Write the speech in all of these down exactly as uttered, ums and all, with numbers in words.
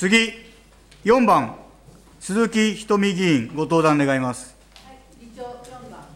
次、よんばん、鈴木仁美議員、ご登壇願います。 はい、議長よんばん。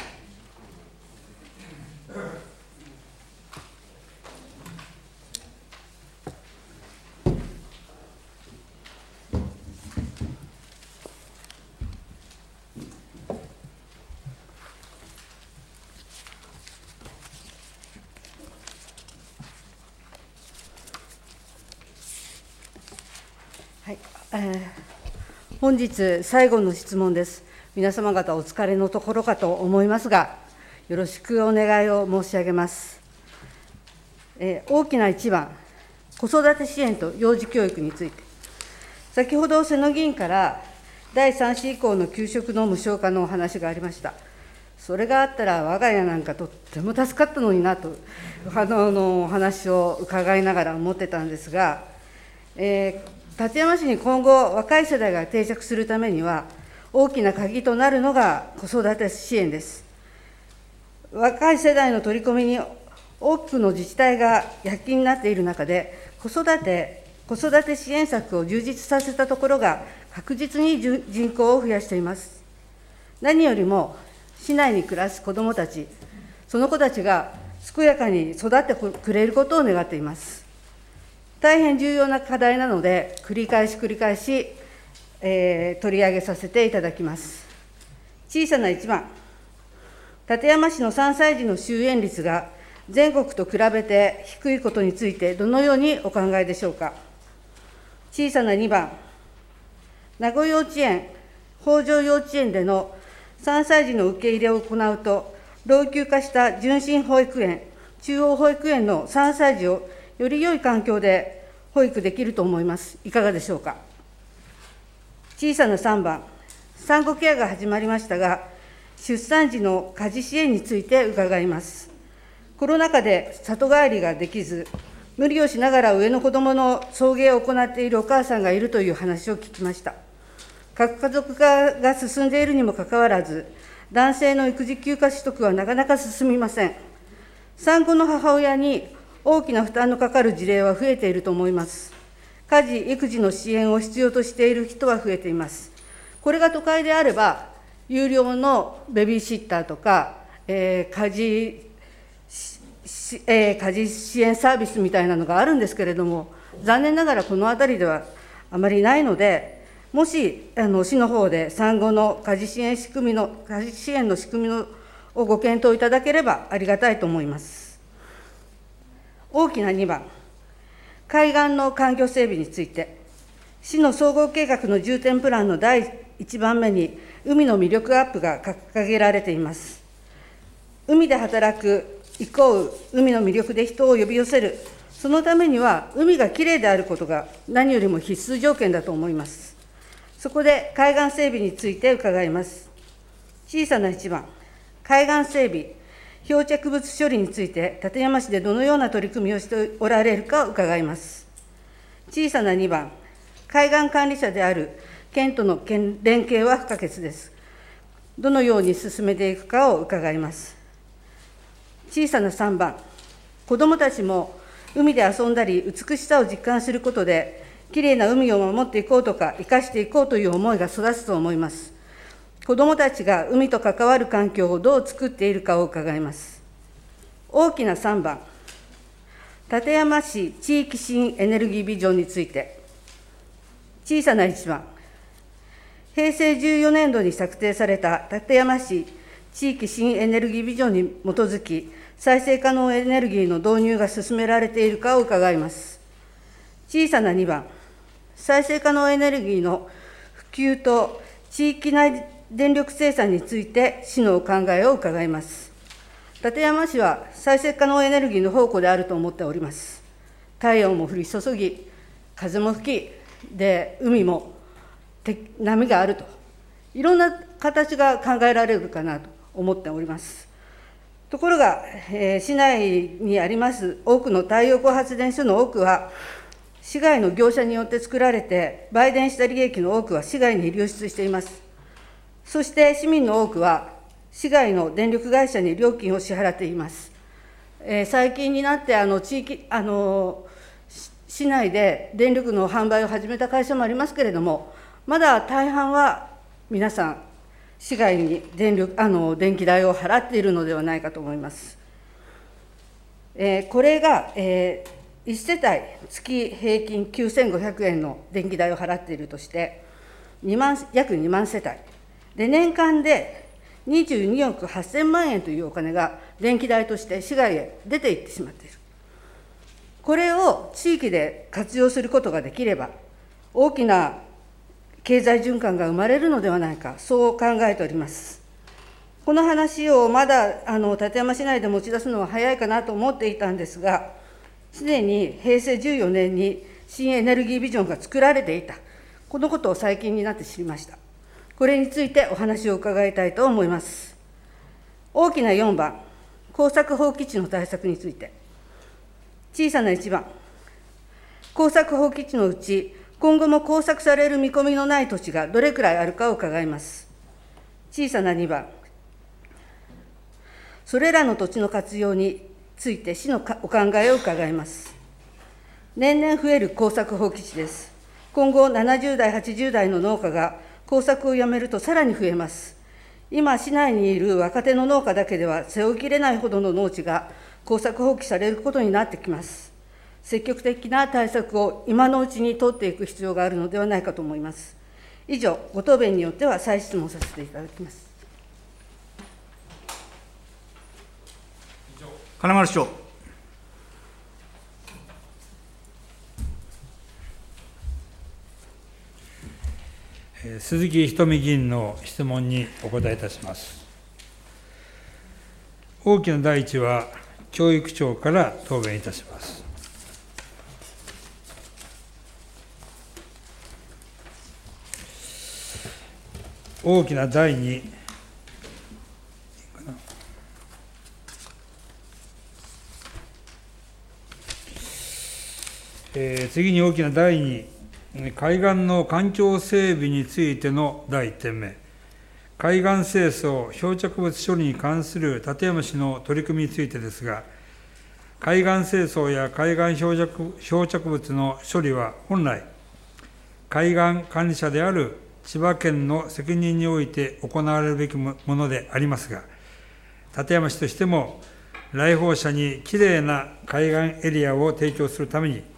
はい、えー、本日最後の質問です。皆様方お疲れのところかと思いますが、よろしくお願いを申し上げます。えー、大きな一番、子育て支援と幼児教育について、先ほど瀬野議員からだいさん子以降の給食の無償化のお話がありました。それがあったら、我が家なんかとっても助かったのになと、あのお話を伺いながら思ってたんですが、えー館山市に今後、若い世代が定着するためには、大きな鍵となるのが子育て支援です。若い世代の取り込みに多くの自治体が躍起になっている中で、子育て、子育て支援策を充実させたところが、確実に人口を増やしています。何よりも、市内に暮らす子どもたち、その子たちが健やかに育ってくれることを願っています。大変重要な課題なので、繰り返し繰り返し、えー、取り上げさせていただきます。小さな一番、館山市のさんさい児の就園率が全国と比べて低いことについて、どのようにお考えでしょうか。小さなにばん、名護幼稚園、北条幼稚園でのさんさい児の受け入れを行うと、老朽化した純真保育園、中央保育園のさんさい児をより良い環境で保育できると思います。いかがでしょうか。小さなさんばん、産後ケアが始まりましたが、出産時の家事支援について伺います。コロナ禍で里帰りができず、無理をしながら上の子どもの送迎を行っているお母さんがいるという話を聞きました。核家族化が進んでいるにもかかわらず、男性の育児休暇取得はなかなか進みません。産後の母親に大きな負担のかかる事例は増えていると思います。家事・育児の支援を必要としている人は増えています。これが都会であれば、有料のベビーシッターとか、えー、家事、えー、家事支援サービスみたいなのがあるんですけれども、残念ながらこのあたりではあまりないので、もしあの市の方で産後の家事支援仕組みの、家事支援の仕組みのをご検討いただければありがたいと思います。大きなにばん、海岸の環境整備について、市の総合計画の重点プランのだいいちばんめに、海の魅力アップが掲げられています。海で働くイコール海の魅力で人を呼び寄せる、そのためには海がきれいであることが何よりも必須条件だと思います。そこで海岸整備について伺います。小さないちばん、海岸整備、漂着物処理について、館山市でどのような取り組みをしておられるか伺います。小さなにばん、海岸管理者である県との連携は不可欠です。どのように進めていくかを伺います。小さなさんばん、子どもたちも海で遊んだり、美しさを実感することで、きれいな海を守っていこうとか、生かしていこうという思いが育つと思います。子どもたちが海と関わる環境をどう作っているかを伺います。大きなさんばん、館山市地域新エネルギービジョンについて、小さないちばん、へいせいじゅうよねんどに策定された館山市地域新エネルギービジョンに基づき、再生可能エネルギーの導入が進められているかを伺います。小さなにばん、再生可能エネルギーの普及と地域内電力生産について、市のお考えを伺います。館山市は再生可能エネルギーの宝庫であると思っております。太陽も降り注ぎ、風も吹き、で海も波があると、いろんな形が考えられるかなと思っております。ところが、えー、市内にあります多くの太陽光発電所の多くは、市外の業者によって作られて、売電した利益の多くは市外に流出しています。そして市民の多くは、市外の電力会社に料金を支払っています。えー、最近になってあの地域あの、 市内で電力の販売を始めた会社もありますけれども、まだ大半は皆さん、市外に電力あの電気代を払っているのではないかと思います。えー、これが、えー、いち世帯月平均きゅうせんごひゃくえんの電気代を払っているとして、にまん約にまん世帯で、年間でにじゅうにおくはっせんまんえんというお金が電気代として市外へ出ていってしまっている。これを地域で活用することができれば、大きな経済循環が生まれるのではないか、そう考えております。この話をまだあの館山市内で持ち出すのは早いかなと思っていたんですが、すでにへいせいじゅうよねんに新エネルギービジョンが作られていた、このことを最近になって知りました。これについてお話を伺いたいと思います。大きなよんばん、耕作放棄地の対策について。小さないちばん、耕作放棄地のうち、今後も耕作される見込みのない土地がどれくらいあるかを伺います。小さなにばん、それらの土地の活用について市のお考えを伺います。年々増える耕作放棄地です。今後ななじゅうだい、はちじゅうだいの農家が耕作をやめるとさらに増えます。今、市内にいる若手の農家だけでは背負いきれないほどの農地が耕作放棄されることになってきます。積極的な対策を今のうちに取っていく必要があるのではないかと思います。以上、ご答弁によっては再質問させていただきます。 金丸市長。 鈴木仁美議員の質問にお答えいたします。大きな第一は、教育庁から答弁いたします。大きな第二、えー、次に大きな第二、海岸の環境整備についてのだいいってんめ、海岸清掃・漂着物処理に関する館山市の取り組みについてですが、海岸清掃や海岸漂着漂着物の処理は本来、海岸管理者である千葉県の責任において行われるべきものでありますが、館山市としても、来訪者にきれいな海岸エリアを提供するために、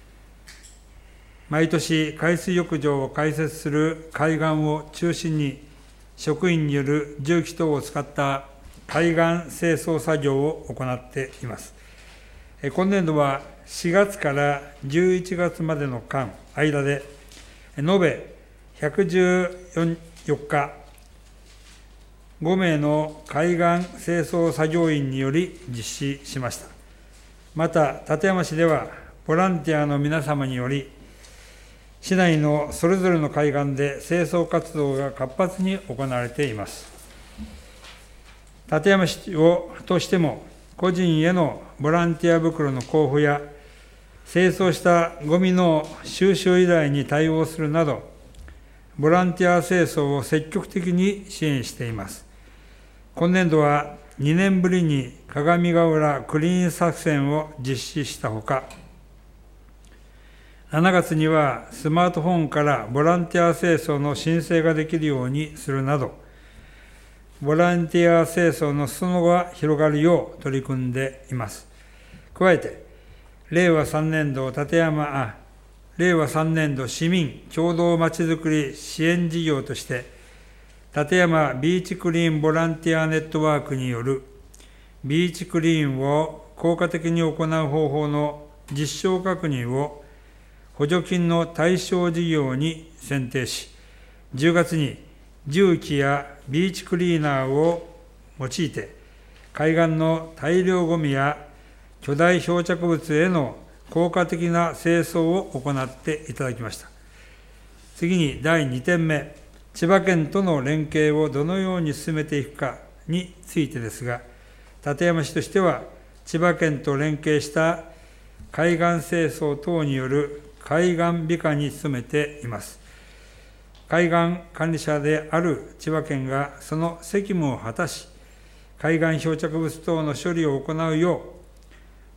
毎年、海水浴場を開設する海岸を中心に、職員による重機等を使った海岸清掃作業を行っています。今年度はしがつからじゅういちがつまでの間、間で、延べひゃくじゅうよっか、ごめいの海岸清掃作業員により実施しました。また、館山市では、ボランティアの皆様により、市内のそれぞれの海岸で清掃活動が活発に行われています。館山市をとしても、個人へのボランティア袋の交付や、清掃したゴミの収集依頼に対応するなど、ボランティア清掃を積極的に支援しています。今年度はにねんぶりに鏡ヶ浦クリーン作戦を実施したほか、しちがつにはスマートフォンからボランティア清掃の申請ができるようにするなど、ボランティア清掃の裾野が広がるよう取り組んでいます。加えて、れいわさんねんど館山、あ、れいわさんねんど市民共同まちづくり支援事業として、館山ビーチクリーンボランティアネットワークによるビーチクリーンを効果的に行う方法の実証確認を補助金の対象事業に選定し、じゅうがつに重機やビーチクリーナーを用いて、海岸の大量ゴミや巨大漂着物への効果的な清掃を行っていただきました。次にだいにてんめ、千葉県との連携をどのように進めていくかについてですが、館山市としては、千葉県と連携した海岸清掃等による海岸美化に努めています。海岸管理者である千葉県がその責務を果たし、海岸漂着物等の処理を行うよう、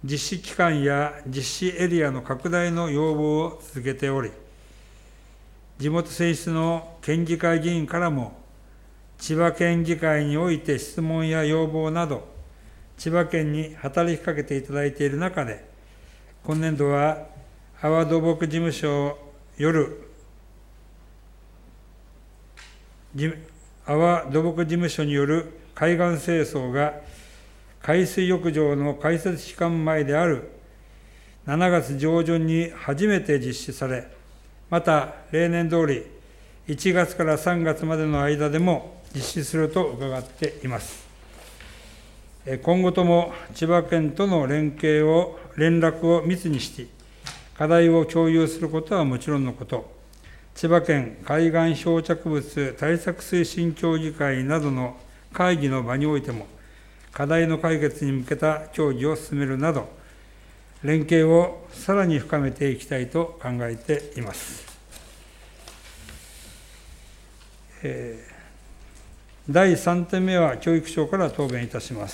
実施期間や実施エリアの拡大の要望を続けており、地元選出の県議会議員からも、千葉県議会において質問や要望など、千葉県に働きかけていただいている中で、今年度は阿波土木事務所よる阿波土木事務所による海岸清掃が海水浴場の開設期間前であるしちがつ上旬に初めて実施され、また例年通りいちがつからさんがつまでの間でも実施すると伺っています。今後とも千葉県との連携を、連絡を密にし、課題を共有することはもちろんのこと、千葉県海岸漂着物対策推進協議会などの会議の場においても、課題の解決に向けた協議を進めるなど、連携をさらに深めていきたいと考えています。えー、だいさんてんめは教育省から答弁いたします。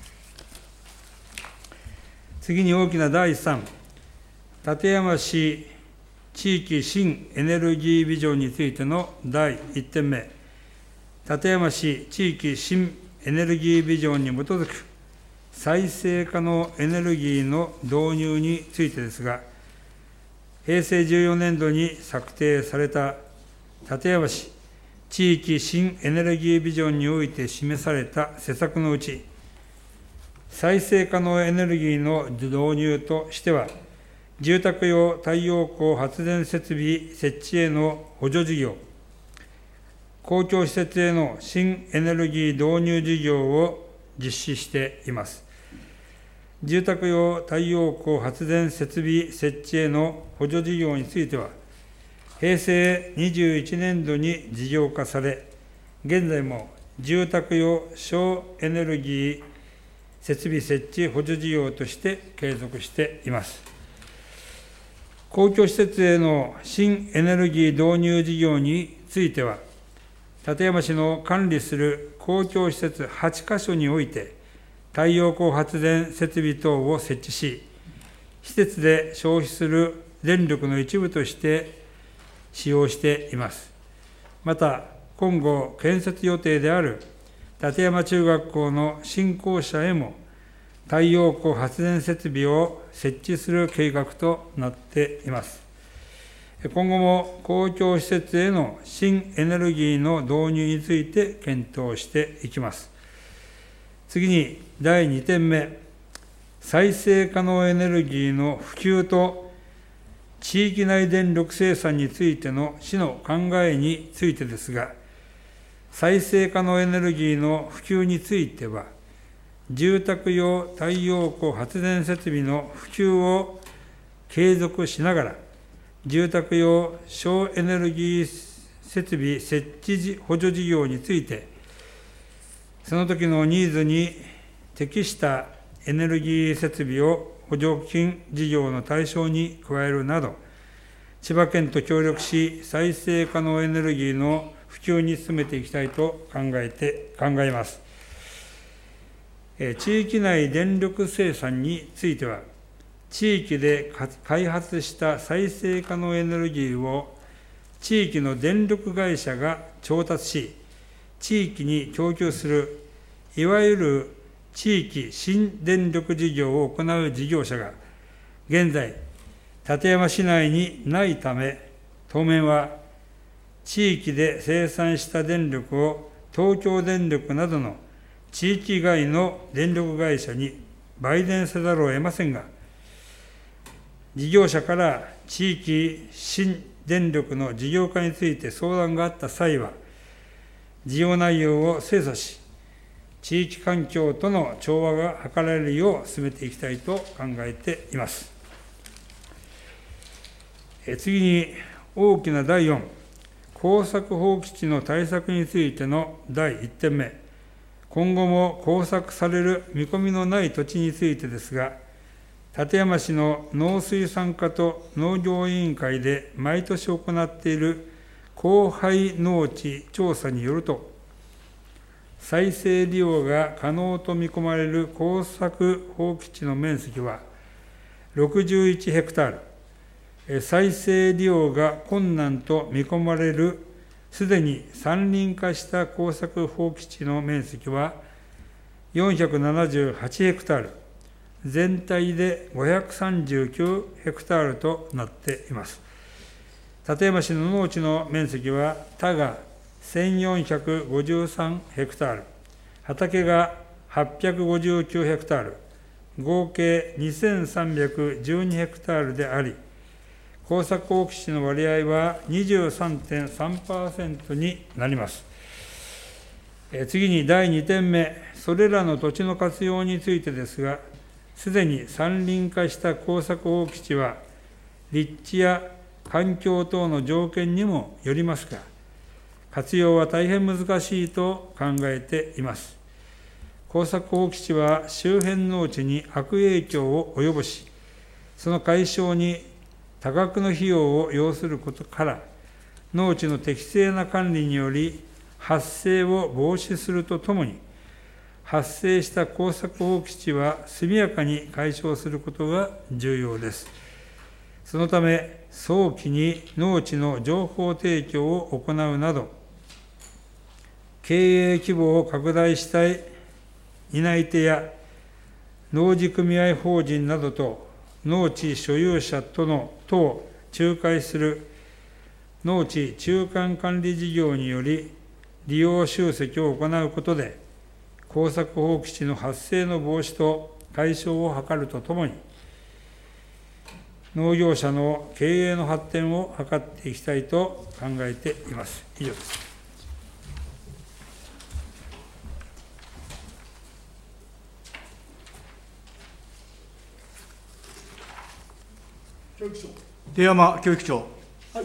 次に大きなだいさん、館山市地域新エネルギービジョンについてのだいいってんめ、館山市地域新エネルギービジョンに基づく再生可能エネルギーの導入についてですが、へいせいじゅうよねんどに策定された館山市地域新エネルギービジョンにおいて示された施策のうち、再生可能エネルギーの導入としては、住宅用太陽光発電設備設置への補助事業、公共施設への新エネルギー導入事業を実施しています。住宅用太陽光発電設備設置への補助事業については、へいせいにじゅういちねんどに事業化され、現在も住宅用省エネルギー設備設置補助事業として継続しています。公共施設への新エネルギー導入事業については、館山市の管理する公共施設はちかしょにおいて、太陽光発電設備等を設置し、施設で消費する電力の一部として使用しています。また、今後建設予定である館山中学校の新校舎へも、太陽光発電設備を設置する計画となっています。今後も公共施設への新エネルギーの導入について検討していきます。次にだいにてんめ、再生可能エネルギーの普及と地域内電力生産についての市の考えについてですが、再生可能エネルギーの普及については、住宅用太陽光発電設備の普及を継続しながら、住宅用省エネルギー設備設置補助事業について、その時のニーズに適したエネルギー設備を補助金事業の対象に加えるなど、千葉県と協力し、再生可能エネルギーの普及に進めていきたいと考えて、考えます。地域内電力生産については、地域で開発した再生可能エネルギーを地域の電力会社が調達し、地域に供給する、いわゆる地域新電力事業を行う事業者が、現在、館山市内にないため、当面は地域で生産した電力を東京電力などの地域外の電力会社に売電せざるを得ませんが、事業者から地域新電力の事業化について相談があった際は、事業内容を精査し、地域環境との調和が図られるよう進めていきたいと考えています。次に大きなだいよん、耕作放棄地の対策についてのだいいってんめ、今後も耕作される見込みのない土地についてですが、館山市の農水産課と農業委員会で毎年行っている荒廃農地調査によると、 再生利用が可能と見込まれる耕作放棄地の面積はろくじゅういちヘクタール、再生利用が困難と見込まれるすでに山林化した耕作放棄地の面積はよんひゃくななじゅうはちヘクタール、全体でごひゃくさんじゅうきゅうヘクタールとなっています。館山市の農地の面積は田がせんよんひゃくごじゅうさんヘクタール、畑がはっぴゃくごじゅうきゅうヘクタール、合計にせんさんびゃくじゅうにヘクタールであり、耕作放棄地の割合は にじゅうさんてんさんパーセント になります。次にだいにてんめ、それらの土地の活用についてですが、すでに山林化した耕作放棄地は、立地や環境等の条件にもよりますが、活用は大変難しいと考えています。耕作放棄地は周辺農地に悪影響を及ぼし、その解消に多額の費用を要することから、農地の適正な管理により発生を防止するとともに、発生した耕作放棄地は速やかに解消することが重要です。そのため、早期に農地の情報提供を行うなど、経営規模を拡大したい担い手や農事組合法人などと農地所有者とのとを仲介する農地中間管理事業により利用集積を行うことで、耕作放棄地の発生の防止と解消を図るとともに、農業者の経営の発展を図っていきたいと考えています。以上です。 教育長。出山教育長。はい。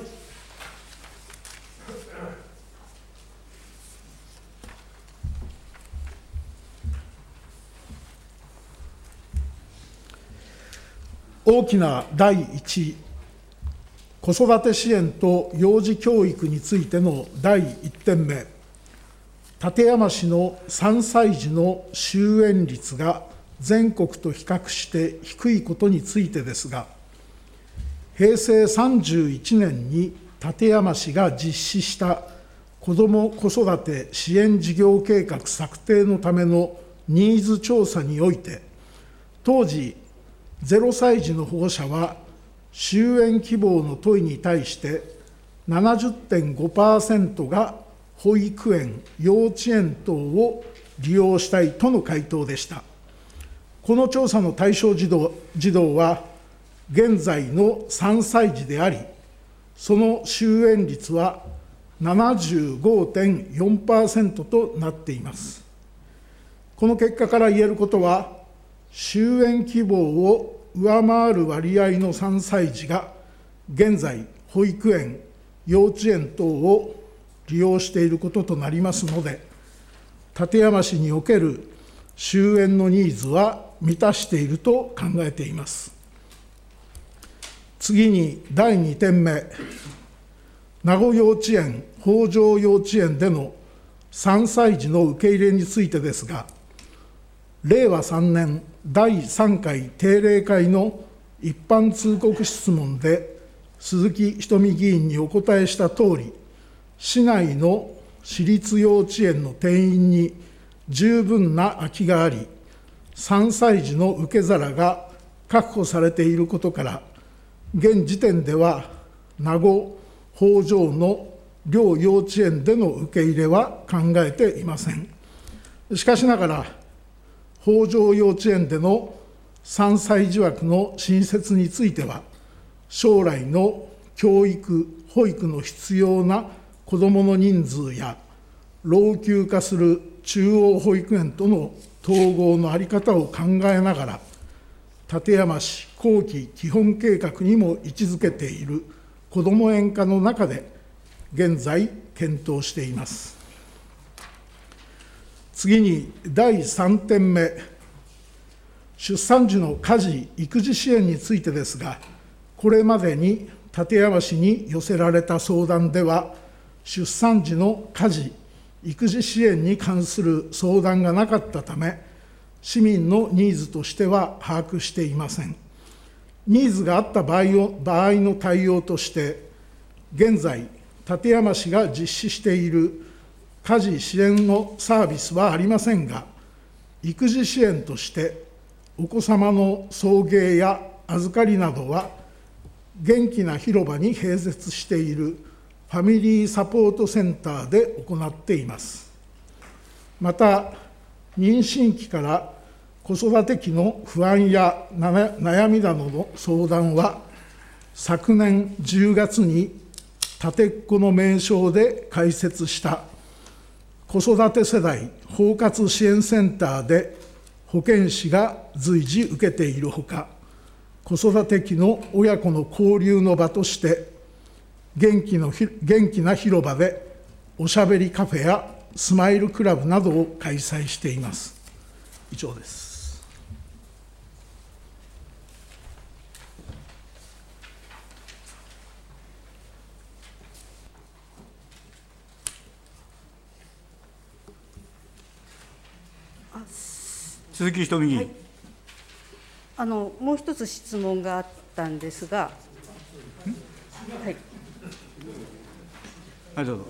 大きなだいいち、子育て支援と幼児教育についてのだいいってんめ、館山市のさんさい児の就園率が全国と比較して低いことについてですが、へいせいさんじゅういちねんに館山市が実施した子ども・子育て支援事業計画策定のためのニーズ調査において、当時、ゼロさい児の保護者は、就園希望の問いに対して、ななじゅってんごパーセント が保育園・幼稚園等を利用したいとの回答でした。この調査の対象児童児童は、現在のさんさい児であり、その就園率は ななじゅうごてんよんパーセント となっています。この結果から言えることは、就園希望を上回る割合のさんさい児が、現在、保育園、幼稚園等を利用していることとなりますので、館山市における就園のニーズは満たしていると考えています。次にだいにてんめ、名護幼稚園、北条幼稚園でのさんさい児の受け入れについてですが、れいわさんねんだいさんかい定例会の一般通告質問で、鈴木仁美議員にお答えしたとおり、市内の私立幼稚園の定員に十分な空きがあり、さんさい児の受け皿が確保されていることから、現時点では名護、北条の両幼稚園での受け入れは考えていません。しかしながら、北条幼稚園でのさんさい児枠の新設については、将来の教育・保育の必要な子どもの人数や、老朽化する中央保育園との統合の在り方を考えながら、館山市後期基本計画にも位置づけているこども園化の中で、現在、検討しています。次にだいさんてんめ、出産時の家事・育児支援についてですが、これまでに館山市に寄せられた相談では、出産時の家事・育児支援に関する相談がなかったため、市民のニーズとしては把握していません。ニーズがあった場合を場合の対応として、現在、館山市が実施している家事支援のサービスはありませんが、育児支援として、お子様の送迎や預かりなどは、元気な広場に併設しているファミリーサポートセンターで行っています。また、妊娠期から子育て期の不安や悩みなどの相談は、昨年じゅうがつに立てっ子の名称で開設した子育て世代包括支援センターで保健師が随時受けているほか、子育て期の親子の交流の場として、元気の元気な広場でおしゃべりカフェやスマイルクラブなどを開催しています。以上です。 鈴木仁美議員、 はい、あのもう一つ質問があったんですが、はい、 はい、どうぞ。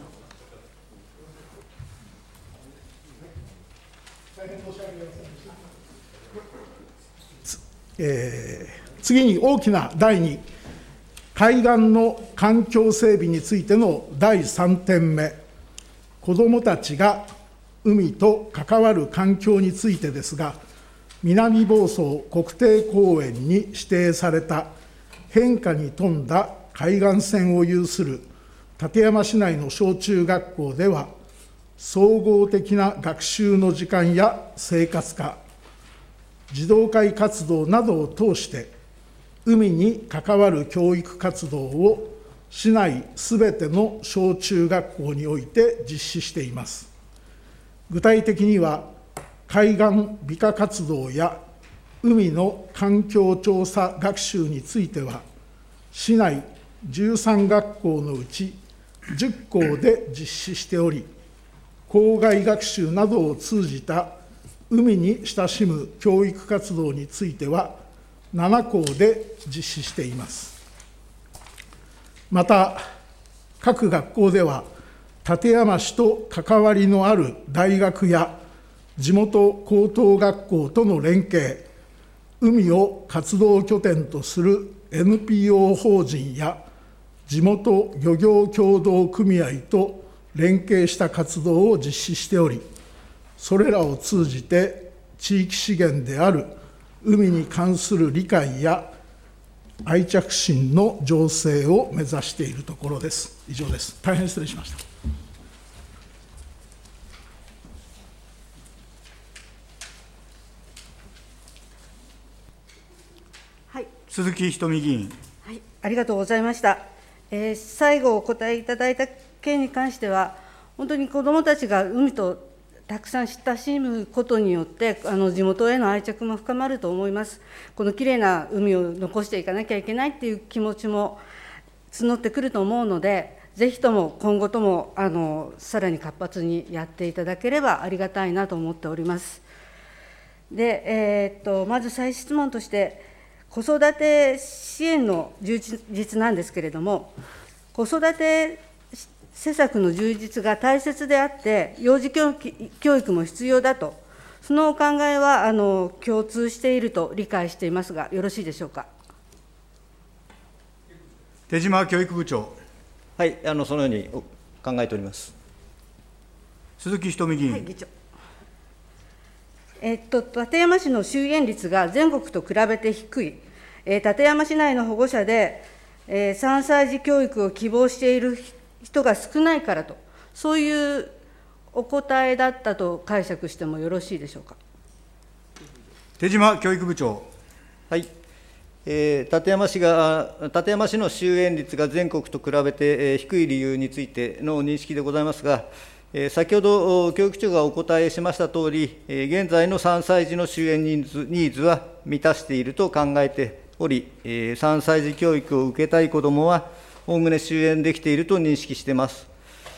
えー、次に大きなだいに、海岸の環境整備についてのだいさんてんめ、子どもたちが海と関わる環境についてですが、南房総国定公園に指定された変化に富んだ海岸線を有する館山市内の小中学校では、総合的な学習の時間や生活科、児童会活動などを通して、海に関わる教育活動を市内すべての小中学校において実施しています。具体的には、海岸美化活動や海の環境調査学習については、市内じゅうさんがっこうのうちじゅっこうで実施しており、校外学習などを通じた海に親しむ教育活動については、ななこうで実施しています。また、各学校では、館山市と関わりのある大学や地元高等学校との連携、海を活動拠点とする エヌピーオー 法人や地元漁業協同組合と連携した活動を実施しており、それらを通じて地域資源である海に関する理解や愛着心の醸成を目指しているところです。以上です。大変失礼しました。 はい、 鈴木仁美議員。 はい、ありがとうございました。えー、最後お答えいただいた件に関しては、本当に子どもたちが海とたくさん親しむことによって、あの地元への愛着も深まると思います。このきれいな海を残していかなきゃいけないっていう気持ちも募ってくると思うので、ぜひとも今後ともあのさらに活発にやっていただければありがたいなと思っております。で、えー、っとまず再質問として、子育て支援の充実なんですけれども、子育て施策の充実が大切であって、幼児教育も必要だと、そのお考えはあの共通していると理解していますが、よろしいでしょうか。 手島教育部長。 はい、あのそのように考えております。 鈴木仁美議員。 はい、議長。えっと、館山市の就園率が全国と比べて低い、えー、館山市内の保護者で、えー、さんさい児教育を希望している人が少ないからと、そういうお答えだったと解釈してもよろしいでしょうか。 手島教育部長。 はい、えー、館山市が、館山市の就園率が全国と比べて、えー、低い理由についての認識でございますが、先ほど教育長がお答えしましたとおり、現在のさんさい児の就園ニーズは満たしていると考えており、さんさい児教育を受けたい子どもは、おおむね就園できていると認識しています。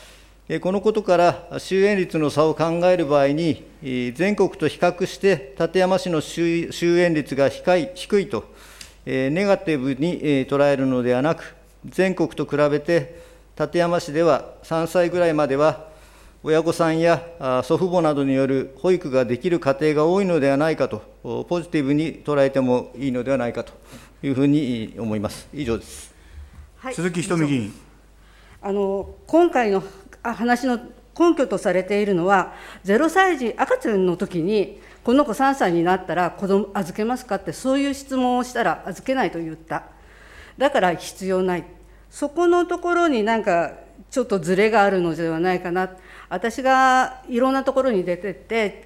このことから、収益率の差を考える場合に、全国と比較して館山市の収益率が低いと、ネガティブに捉えるのではなく、全国と比べて、館山市ではさんさいぐらいまでは、親御さんや祖父母などによる保育ができる家庭が多いのではないかと、ポジティブに捉えてもいいのではないかというふうに思います。以上です。 はい、鈴木仁美議員。 あの今回の話の根拠とされているのは、ゼロさい児、赤ちゃんの時に、この子さんさいになったら子供預けますかって、そういう質問をしたら預けないと言った。だから必要ない。そこのところになんかちょっとずれがあるのではないかな。私がいろんなところに出てって、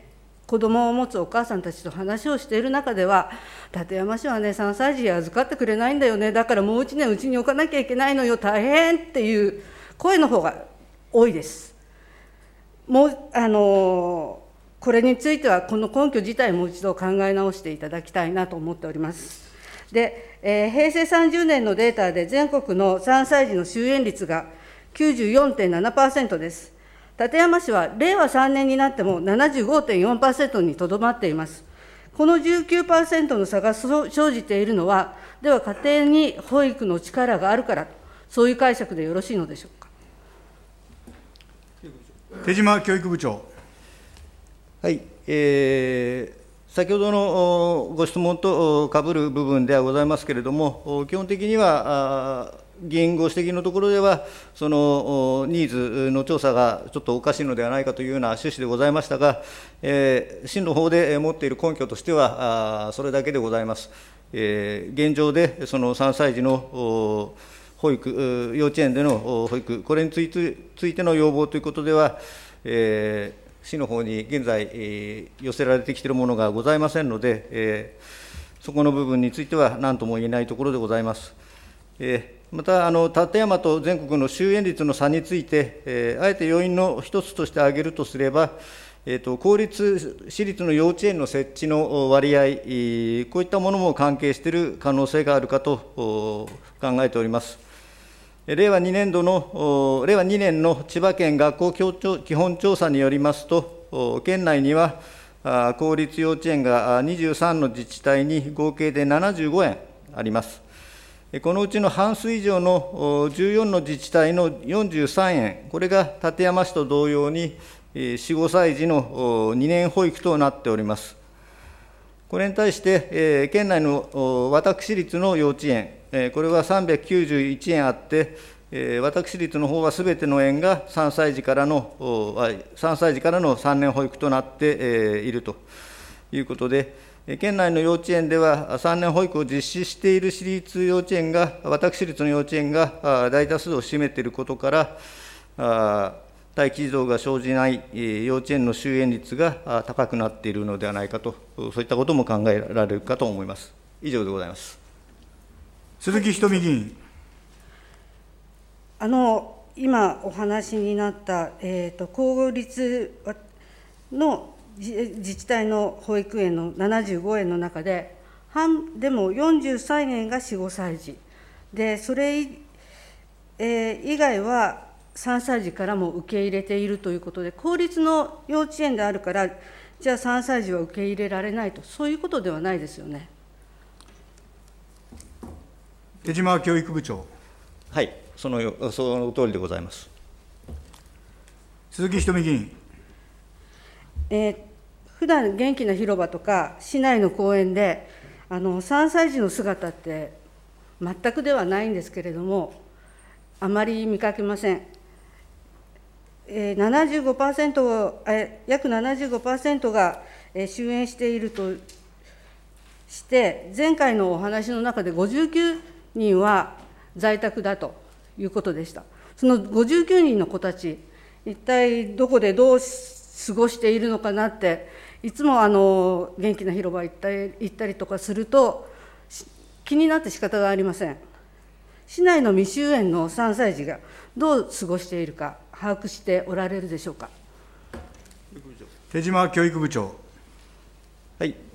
子供を持つお母さんたちと話をしている中では、館山市はね、さんさい児預かってくれないんだよね、だからもういちねんうちに置かなきゃいけないのよ、大変っていう声の方が多いです。もうあのこれについては、この根拠自体もう一度考え直していただきたいなと思っております。で、えー、へいせいさんじゅうねんのデータで、全国のさんさい児の就園率が きゅうじゅうよんてんななパーセント です。館山市はれいわさんねんになっても ななじゅうごてんよんパーセント にとどまっています。この じゅうきゅうパーセント の差が生じているのは、では家庭に保育の力があるから、そういう解釈でよろしいのでしょうか。 手嶋教育部長。 はい、えー、先ほどのご質問とかぶる部分ではございますけれども、基本的には、議員ご指摘のところでは、そのニーズの調査がちょっとおかしいのではないかというような趣旨でございましたが、えー、市の方で持っている根拠としては、それだけでございます。えー、現状でそのさんさい児の保育、幼稚園での保育、これについてついての要望ということでは、えー、市の方に現在、えー、寄せられてきているものがございませんので、えー、そこの部分については何とも言えないところでございます。えーまた、あの館山と全国の就園率の差について、えー、あえて要因の一つとして挙げるとすれば、えーと、公立、私立の幼稚園の設置の割合、こういったものも関係している可能性があるかと考えております。れいわにねんどの、れいわにねんの千葉県学校基本調査によりますと、県内には公立幼稚園がにじゅうさんの自治体に合計でななじゅうごえんあります。このうちの半数以上のじゅうよんの自治体のよんじゅうさんえん、これが館山市と同様によん、ごさい児のにねん保育となっております。これに対して、県内の私立の幼稚園、これはさんびゃくきゅうじゅういちえんあって、私立の方はすべての園がさんさい児からの、さんさい児からのさんねん保育となっているということで、県内の幼稚園では、さんねん保育を実施している私立幼稚園が、私立の幼稚園が大多数を占めていることから、待機児童が生じない幼稚園の就園率が高くなっているのではないかと、そういったことも考えられるかと思います。以上でございます。 鈴木仁美議員。 あの今お話になった、えーと、公立の自治体の保育園のななじゅうごえんの中で、半でもよんじゅうさんえんがよん、ごさい児で、それ、えー、以外はさんさい児からも受け入れているということで、公立の幼稚園であるから、じゃあさんさい児は受け入れられないと、そういうことではないですよね。 手嶋教育部長。 はい、そのその通りでございます。 鈴木仁美議員。 えー、普段元気な広場とか市内の公園であのさんさい児の姿って全くではないんですけれども、あまり見かけません。えー、ななじゅうごパーセント、え約 ななじゅうごパーセント が、えー、就園しているとして、前回のお話の中でごじゅうきゅうにんは在宅だということでした。そのごじゅうきゅうにんの子たち、一体どこでどう過ごしているのかなって、いつもあの元気な広場行ったり行ったりとかすると、気になって仕方がありません。市内の未就園のさんさい児がどう過ごしているか、把握しておられるでしょうか。 手嶋教育部長。 はい、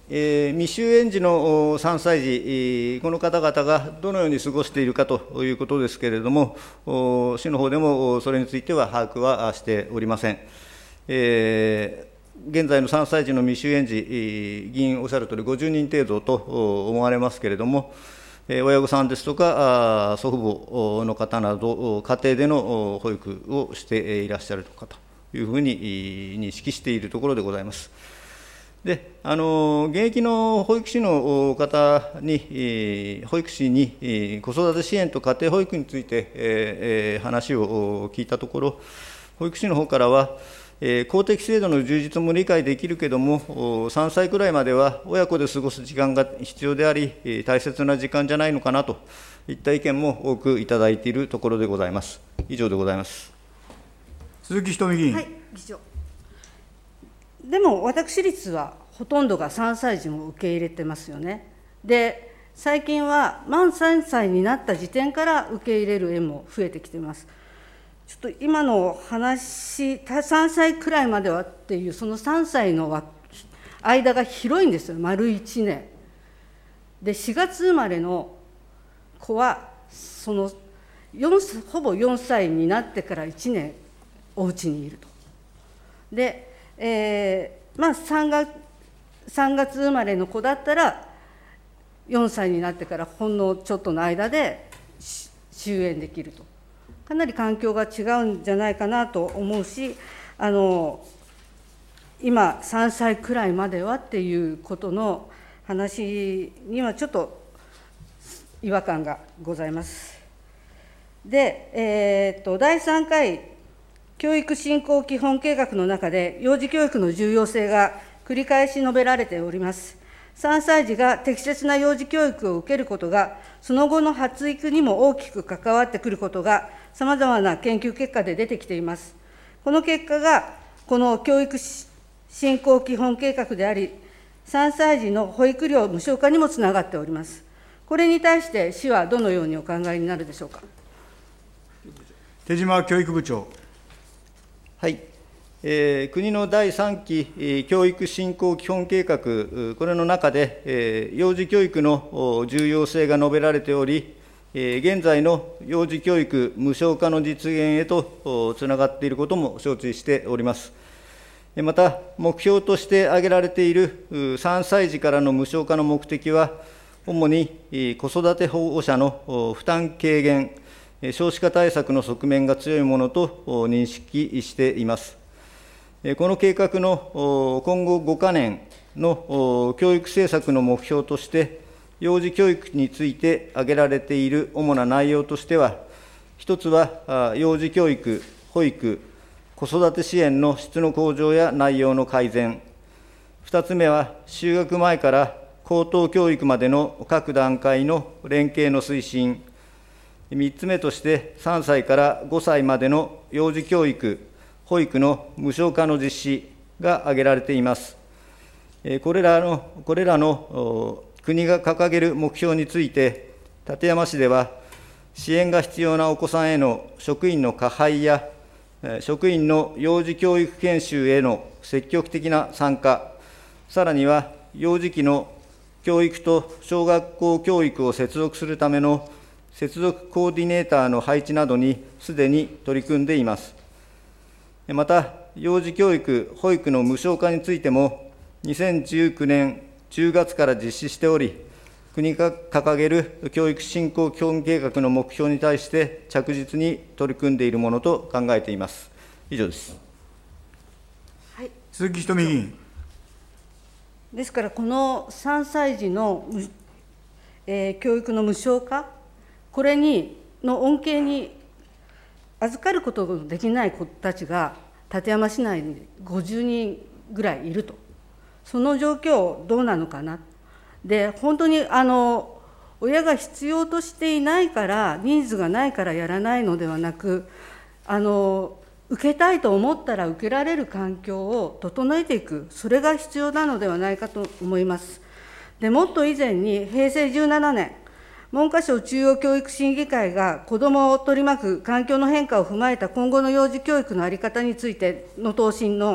えー、未就園児のさんさい児、この方々がどのように過ごしているかということですけれども、市の方でもそれについては把握はしておりません。えー、現在のさんさい児の未就園児、議員おっしゃるとおりごじゅうにん程度と思われますけれども、親御さんですとか、祖父母の方など、家庭での保育をしていらっしゃるのかというふうに認識しているところでございます。で、あの現役の保育士の方に、保育士に子育て支援と家庭保育について、えー、話を聞いたところ、保育士の方からは、えー、公的制度の充実も理解できるけれども、さんさいくらいまでは親子で過ごす時間が必要であり、大切な時間じゃないのかなといった意見も多くいただいているところでございます。以上でございます。 鈴木仁美議員。 はい、議長。でも私立はほとんどがさんさい児も受け入れてますよね。で、最近は満さんさいになった時点から受け入れる園も増えてきています。ちょっと今の話、さんさいくらいまではっていう、そのさんさいの間が広いんですよ、丸いちねん。で、しがつ生まれの子は、そのよんほぼよんさいになってからいちねん、お家にいると。で、えーまあ、3, 月さんがつ生まれの子だったら、よんさいになってからほんのちょっとの間で終園できると。かなり環境が違うんじゃないかなと思うし、あの今、さんさいくらいまではっていうことの話にはちょっと違和感がございます。で、えー、とだいさんかい教育振興基本計画の中で、幼児教育の重要性が繰り返し述べられております。さんさい児が適切な幼児教育を受けることが、その後の発育にも大きく関わってくることが、さまざまな研究結果で出てきています。この結果が、この教育振興基本計画であり、さんさい児の保育料無償化にもつながっております。これに対して、市はどのようにお考えになるでしょうか。 手嶋教育部長。 はい、えー、国のだいさんき、えー、教育振興基本計画、これの中で、えー、幼児教育の重要性が述べられており、えー、現在の幼児教育無償化の実現へとつながっていることも承知しております。また、目標として挙げられているさんさい児からの無償化の目的は、主に子育て保護者の負担軽減、少子化対策の側面が強いものと認識しています。この計画の今後ごかねんの教育政策の目標として、幼児教育について挙げられている主な内容としては、一つは幼児教育、保育、子育て支援の質の向上や内容の改善、二つ目は就学前から高等教育までの各段階の連携の推進、みっつめとして、さんさいからごさいまでの幼児教育、保育の無償化の実施が挙げられています。これらの、これらの国が掲げる目標について、館山市では、支援が必要なお子さんへの職員の加配や、職員の幼児教育研修への積極的な参加、さらには幼児期の教育と小学校教育を接続するための接続コーディネーターの配置などにすでに取り組んでいます。また、幼児教育・保育の無償化についても、にせんじゅうきゅうねんじゅうがつから実施しており、国が掲げる教育振興基本計画の目標に対して着実に取り組んでいるものと考えています。以上です。 はい、 鈴木仁美議員。 ですから、このさんさい児の、えー、教育の無償化、これにの恩恵に預かることができない子たちが、館山市内にごじゅうにんぐらいいると、その状況、どうなのかな。で、本当にあの親が必要としていないから、ニーズがないからやらないのではなく、あの受けたいと思ったら受けられる環境を整えていく、それが必要なのではないかと思います。でもっと以前に、へいせいじゅうななねん、文科省中央教育審議会が子どもを取り巻く環境の変化を踏まえた今後の幼児教育の在り方についての答申の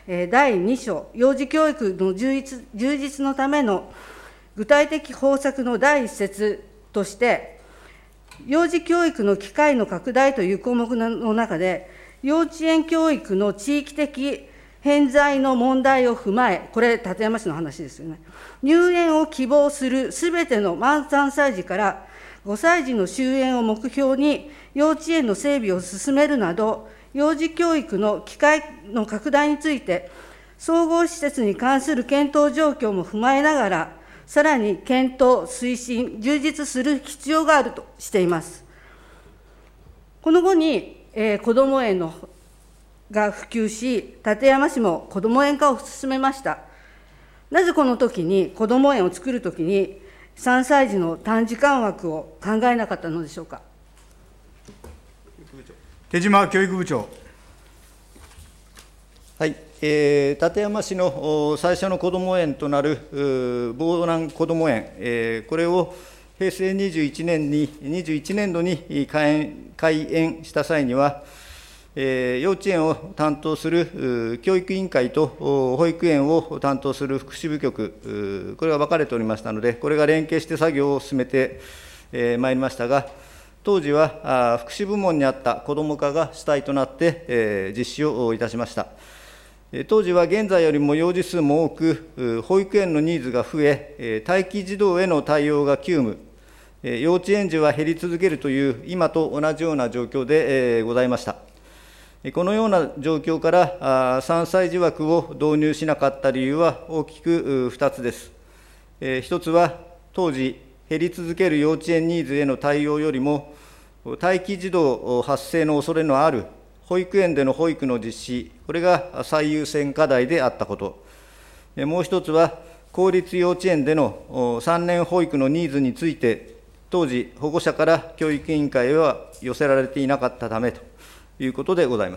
えーだいに章、幼児教育の充実充実のための具体的方策の第一節として、幼児教育の機会の拡大という項目の中で、幼稚園教育の地域的偏在の問題を踏まえ、これ、館山市の話ですよね、入園を希望するすべての満さんさい児からごさい児の終園を目標に、幼稚園の整備を進めるなど、幼児教育の機会の拡大について、総合施設に関する検討状況も踏まえながら、さらに検討、推進、充実する必要があるとしています。この後に、えー、こども園のが普及し、館山市もこども園化を進めました。なぜこの時に、こども園を作るときに、さんさい児の短時間枠を考えなかったのでしょうか。 手島教育部長。 はい、えー、館山市の最初のこども園となる房南こども園、えー、これを平成にじゅういちねんに、にじゅういちねんどに開園、開園した際には、えー、幼稚園を担当する教育委員会と保育園を担当する福祉部局、これが分かれておりましたので、これが連携して作業を進めてまい、えー、りましたが、当時は福祉部門にあった子ども課が主体となって、えー、実施をいたしました。当時は現在よりも幼児数も多く、保育園のニーズが増え、待機児童への対応が急務、幼稚園児は減り続けるという、今と同じような状況でございました。このような状況からさんさい児枠を導入しなかった理由は大きくふたつです。一つは、当時、減り続ける幼稚園ニーズへの対応よりも、待機児童発生の恐れのある保育園での保育の実施、これが最優先課題であったこと。もう一つは、公立幼稚園でのさんねん保育のニーズについて、当時、保護者から教育委員会へは寄せられていなかったためということでございます。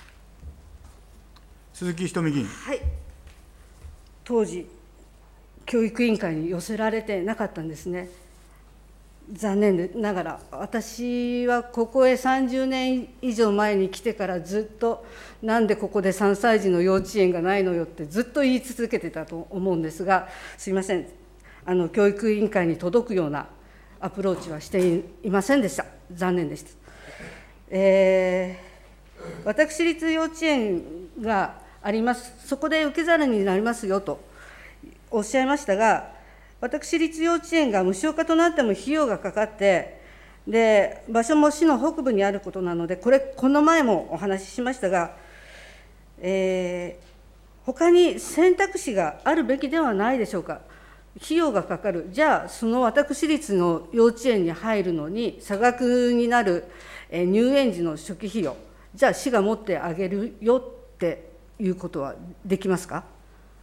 鈴木仁美議員。 はい。当時、教育委員会に寄せられてなかったんですね。残念ながら、私はここへさんじゅうねん以上前に来てからずっと、なんでここでさんさい児の幼稚園がないのよってずっと言い続けてたと思うんですが、すいません、あの教育委員会に届くようなアプローチはしていませんでした。残念でした。えー、私立幼稚園があります、そこで受け皿になりますよとおっしゃいましたが、私立幼稚園が無償化となっても費用がかかって、で場所も市の北部にあることなので、これ、この前もお話ししましたが、えー、他に選択肢があるべきではないでしょうか。費用がかかる、じゃあ、その私立の幼稚園に入るのに、差額になる入園時の初期費用、じゃあ、市が持ってあげるよっていうことはできますか。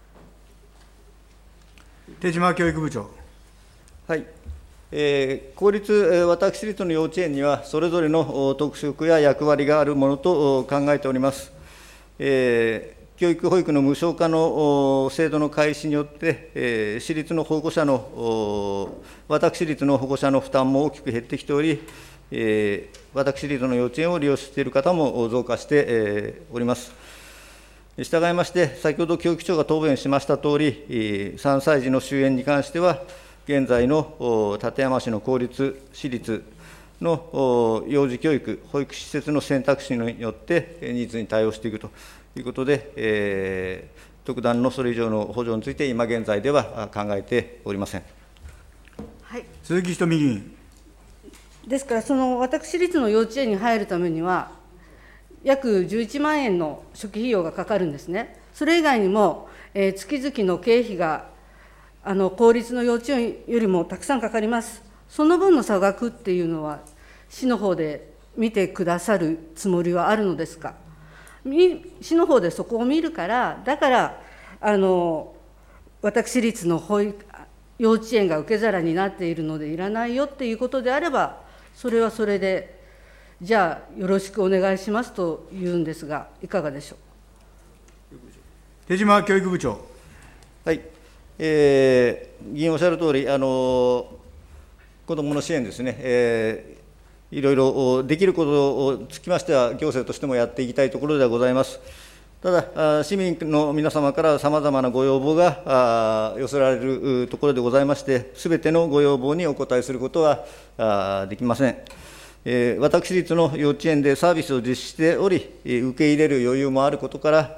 手島教育部長。 はい、えー、公立、私立の幼稚園には、それぞれの特色や役割があるものと考えております。えー教育保育の無償化の制度の開始によって、えー、私立の保護者の、私立の保護者の負担も大きく減ってきており、えー、私立の幼稚園を利用している方も増加して、えー、おります。したがいまして、先ほど教育長が答弁しましたとおり、さんさい児の終園に関しては、現在の館山市の公立、私立の幼児教育、保育施設の選択肢によって、ニーズに対応していくということで、えー、特段のそれ以上の補助について、今現在では考えておりません。 はい、 鈴木仁美議員。 ですから、その私立の幼稚園に入るためには、約じゅういちまんえんの初期費用がかかるんですね。それ以外にも、えー、月々の経費があの公立の幼稚園よりもたくさんかかります。その分の差額っていうのは、市の方で見てくださるつもりはあるのですか。市の方でそこを見るから、だからあの私立の保育幼稚園が受け皿になっているのでいらないよっていうことであれば、それはそれで、じゃあよろしくお願いしますと言うんですが、いかがでしょう。 手島教育部長。 はい、えー、議員おっしゃるとおり、あの子どもの支援ですね、えーいろいろできることをつきましては、行政としてもやっていきたいところではございます。 ただ、市民の皆様からさまざまなご要望が寄せられるところでございまして、すべてのご要望にお応えすることはできません。私立の幼稚園でサービスを実施しており、受け入れる余裕もあることから、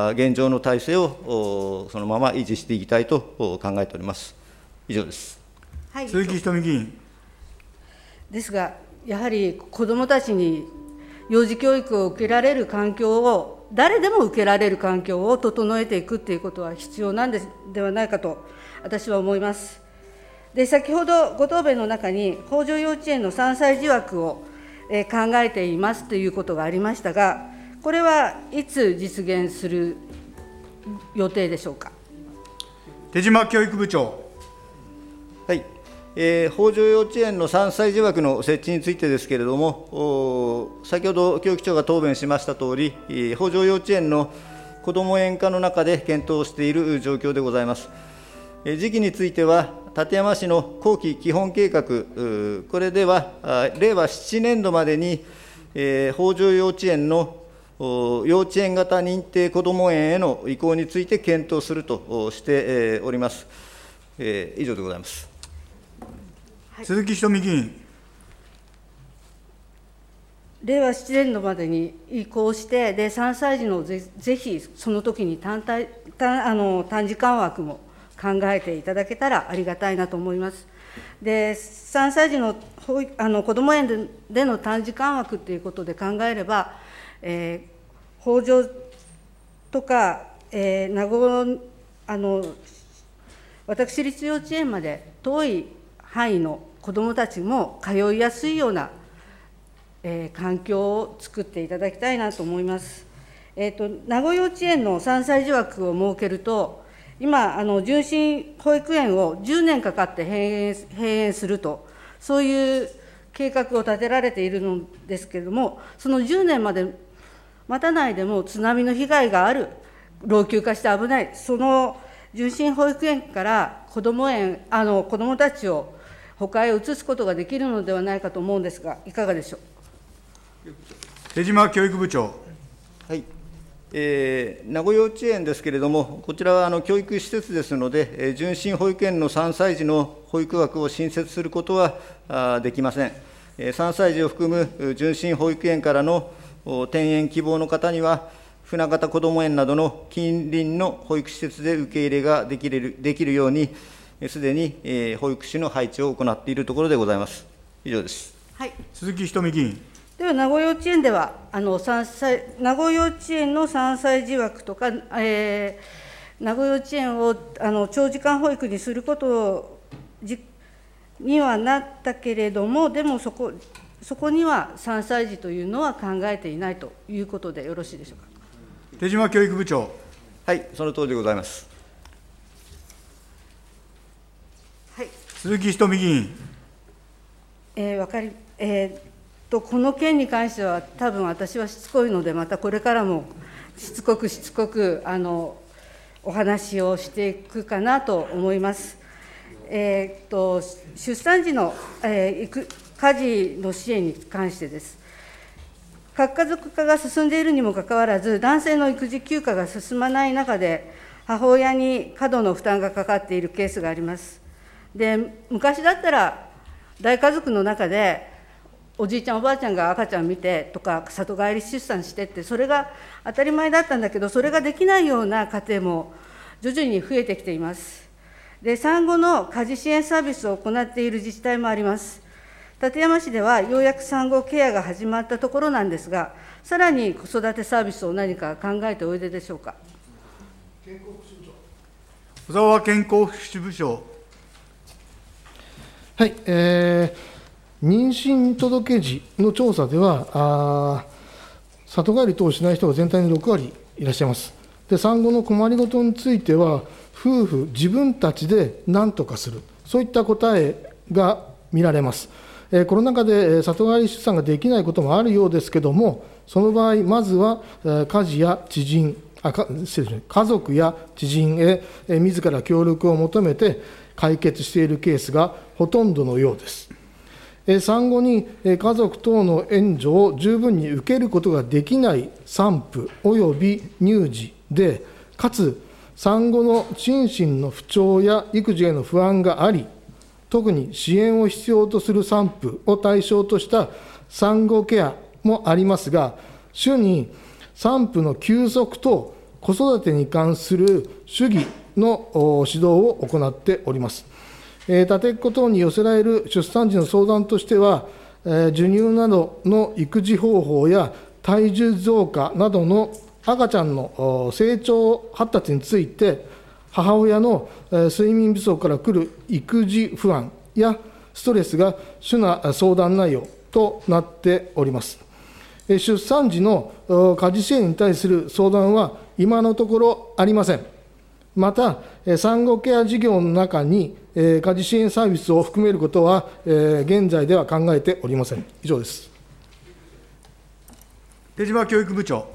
現状の体制をそのまま維持していきたいと考えております。以上です。 はい、 鈴木仁美議員。 ですが、やはり子どもたちに幼児教育を受けられる環境を、誰でも受けられる環境を整えていくということは必要なんでではないかと、私は思います。で、先ほどご答弁の中に、北条幼稚園のさんさい児枠を考えていますということがありましたが、これはいつ実現する予定でしょうか。 手嶋教育部長。 はい、えー、北条幼稚園のさんさい児枠の設置についてですけれども、先ほど教育長が答弁しましたとおり、北条幼稚園のこども園化の中で検討している状況でございます。時期については、館山市の後期基本計画、これでは、れいわななねんどまでに、北条幼稚園の幼稚園型認定こども園への移行について検討するとしております。以上でございます。 はい、 鈴木仁美議員。 れいわななねんどまでに移行して、でさんさい児のぜぜひその時に単体単あの短時間枠も考えていただけたらありがたいなと思います。で、さんさい児の保育あの子ども園ででの短時間枠ということで考えれば、えー、北条とか、えー、名護あの私立幼稚園まで遠い範囲の子どもたちも通いやすいような、えー、環境を作っていただきたいなと思います。えーと、名護幼稚園のさんさい児枠を設けると、今、あの純真保育園をじゅうねんかかって閉園、閉園すると、そういう計画を立てられているのですけれども、そのじゅうねんまで待たないでも津波の被害がある、老朽化して危ない、その純真保育園から子ども園、あの子どもたちを他へ移すことができるのではないかと思うんですが、いかがでしょう。 手嶋教育部長。 はい、えー、名護幼稚園ですけれども、こちらはあの教育施設ですので、えー、純真保育園のさんさい児の保育枠を新設することはあできません。えー、さんさい児を含む純真保育園からの転園希望の方には、船形こども園などの近隣の保育施設で受け入れができるできるように、すでに、えー、保育士の配置を行っているところでございます。以上です。 はい、 鈴木仁美議員。 では、名護幼稚園では、あのさんさい名護幼稚園のさんさい児枠とか、えー、名護幼稚園をあの長時間保育にすることにはなったけれども、でもそこ、そこにはさんさい児というのは考えていないということでよろしいでしょうか。 手嶋教育部長。 はい、そのとおりでございます。 はい、 鈴木仁美議員。 えー、わかり、えーとこの件に関しては、多分私はしつこいので、またこれからもしつこくしつこくあのお話をしていくかなと思います。えー、と出産時の、えー、家事の支援に関してです。核家族化が進んでいるにもかかわらず、男性の育児休暇が進まない中で、母親に過度の負担がかかっているケースがあります。で、昔だったら、大家族の中で、おじいちゃんおばあちゃんが赤ちゃん見てとか里帰り出産してって、それが当たり前だったんだけど、それができないような家庭も徐々に増えてきています。で、産後の家事支援サービスを行っている自治体もあります。館山市ではようやく産後ケアが始まったところなんですが、さらに子育てサービスを何か考えておいででしょうか。 小沢健康福祉部長。 はい、えー妊娠届時の調査では、あ里帰り等をしない人が全体のろくわりいらっしゃいます。で、産後の困りごとについては、夫婦自分たちで何とかする、そういった答えが見られます。えー、コロナ禍で里帰り出産ができないこともあるようですけれども、その場合、まずは、えー、家事や知人あか失礼しました、家族や知人へ、えー、自ら協力を求めて解決しているケースがほとんどのようです。 産後に家族等の援助を十分に受けることができない産婦および乳児で、かつ産後の心身の不調や育児への不安があり、特に支援を必要とする産婦を対象とした産後ケアもありますが、主に産婦の休息と子育てに関する主義の指導を行っております。立てっ子等に寄せられる出産時の相談としては、授乳などの育児方法や体重増加などの赤ちゃんの成長発達について、母親の睡眠不足から来る育児不安やストレスが主な相談内容となっております。出産時の家事支援に対する相談は今のところありません。また、産後ケア事業の中に家事支援サービスを含めることは現在では考えておりません。以上です。 手島教育部長。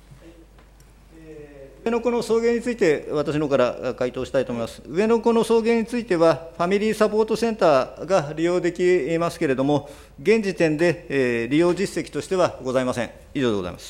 上の子の送迎について、私の方から回答したいと思います。上の子の送迎については、ファミリーサポートセンターが利用できますけれども、現時点で、えー、利用実績としてはございません。以上でございます。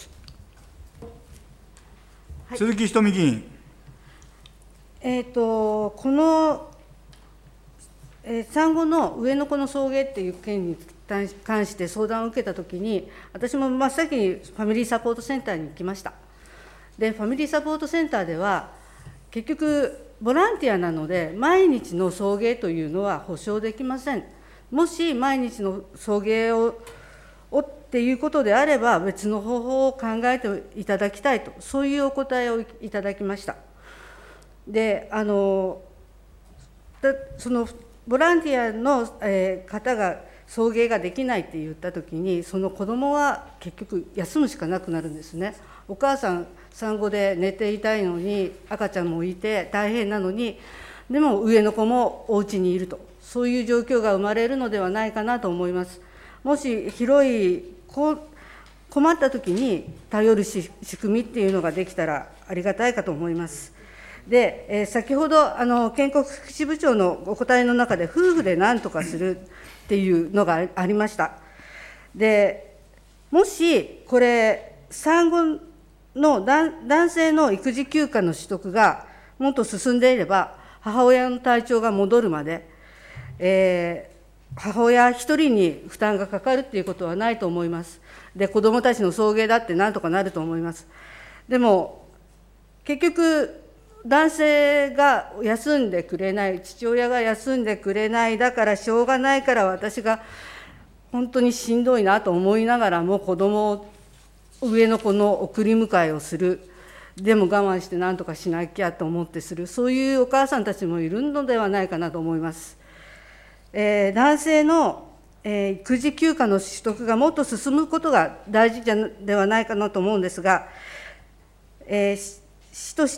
はい、鈴木仁美議員。 えーと、この、えー、産後の上の子の送迎っていう件に関して相談を受けたときに、私も真っ先にファミリーサポートセンターに行きました。で、ファミリーサポートセンターでは、結局、ボランティアなので、毎日の送迎というのは保証できません。もし毎日の送迎ををっていうことであれば、別の方法を考えていただきたいと、そういうお答えをいただきました。で、あのそのボランティアの、えー、方が送迎ができないって言ったときに、その子どもは結局、休むしかなくなるんですね。お母さん、産後で寝ていたいのに、赤ちゃんもいて大変なのに、でも上の子もお家にいると、そういう状況が生まれるのではないかなと思います。もし広い、こ困ったときに頼るし仕組みっていうのができたらありがたいかと思います。で、えー、先ほどあの健康福祉部長のお答えの中で、夫婦で何とかするっていうのがありました。で、もしこれ、産後の男性の育児休暇の取得がもっと進んでいれば、母親の体調が戻るまで、えー、母親一人に負担がかかるっていうことはないと思います。で、子どもたちの送迎だってなんとかなると思います。でも、結局、男性が休んでくれない、父親が休んでくれない、だからしょうがないから私が本当にしんどいなと思いながらも、子どもを上の子の送り迎えをする、でも我慢して何とかしなきゃと思ってする、そういうお母さんたちもいるのではないかなと思います。えー、男性の、えー、育児休暇の取得がもっと進むことが大事ではないかなと思うんですが、えー、市として、